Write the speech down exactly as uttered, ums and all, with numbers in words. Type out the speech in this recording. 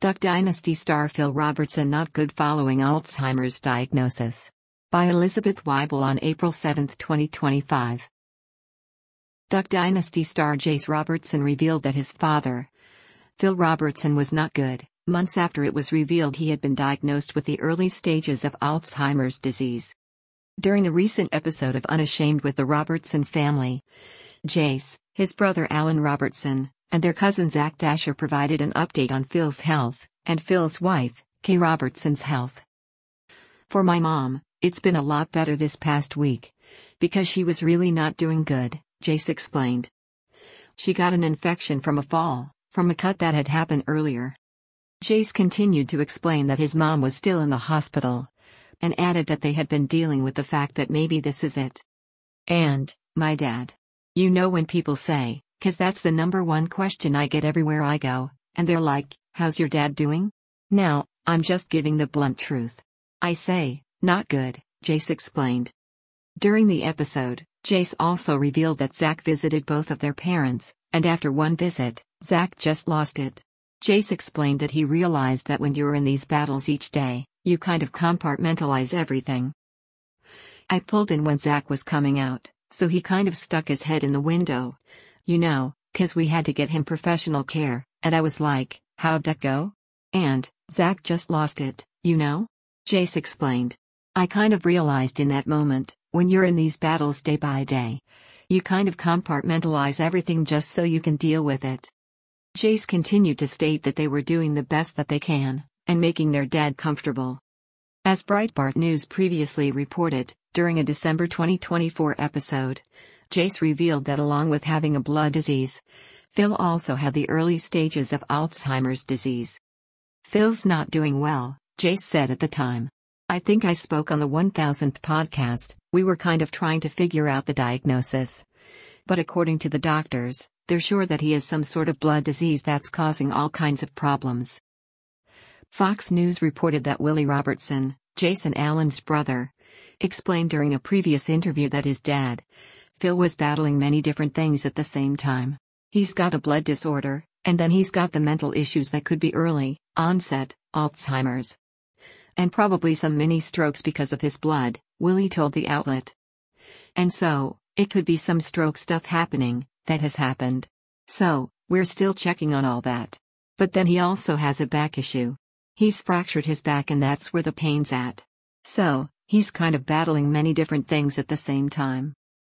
Duck Dynasty star Phil Robertson not good following Alzheimer's diagnosis. By Elizabeth Weibel on April seventh, twenty twenty-five. Duck Dynasty star Jace Robertson revealed that his father, Phil Robertson, was not good, months after it was revealed he had been diagnosed with the early stages of Alzheimer's disease. During a recent episode of Unashamed with the Robertson family, Jace, his brother Alan Robertson, and their cousin Zach Dasher provided an update on Phil's health, and Phil's wife, Kay Robertson's health. "For my mom, it's been a lot better this past week. Because she was really not doing good," Jace explained. "She got an infection from a fall, from a cut that had happened earlier." Jace continued to explain that his mom was still in the hospital, and added that they had been dealing with the fact that maybe this is it. "And, my dad. You know when people say, 'cause that's the number one question I get everywhere I go, and they're like, 'How's your dad doing?' Now, I'm just giving the blunt truth. I say, not good," Jace explained. During the episode, Jace also revealed that Zach visited both of their parents, and after one visit, Zach just lost it. Jace explained that he realized that when you're in these battles each day, you kind of compartmentalize everything. "I pulled in when Zach was coming out, so he kind of stuck his head in the window. You know, 'cause we had to get him professional care, and I was like, how'd that go? And, Zach just lost it, you know?" Jace explained. "I kind of realized in that moment, when you're in these battles day by day, you kind of compartmentalize everything just so you can deal with it." Jace continued to state that they were doing the best that they can, and making their dad comfortable. As Breitbart News previously reported, during a December twenty twenty-four episode, Jace revealed that along with having a blood disease, Phil also had the early stages of Alzheimer's disease. "Phil's not doing well," Jace said at the time. "I think I spoke on the one thousandth podcast, we were kind of trying to figure out the diagnosis. But according to the doctors, they're sure that he has some sort of blood disease that's causing all kinds of problems." Fox News reported that Willie Robertson, Jace and Alan's brother, explained during a previous interview that his dad, Phil, was battling many different things at the same time. He's got a blood disorder, and then he's got the mental issues that could be early onset Alzheimer's. And probably some mini strokes because of his blood, Willie told the outlet. "And so, it could be some stroke stuff happening, that has happened. So, we're still checking on all that. But then he also has a back issue. He's fractured his back and that's where the pain's at. So, he's kind of battling many different things at the same time."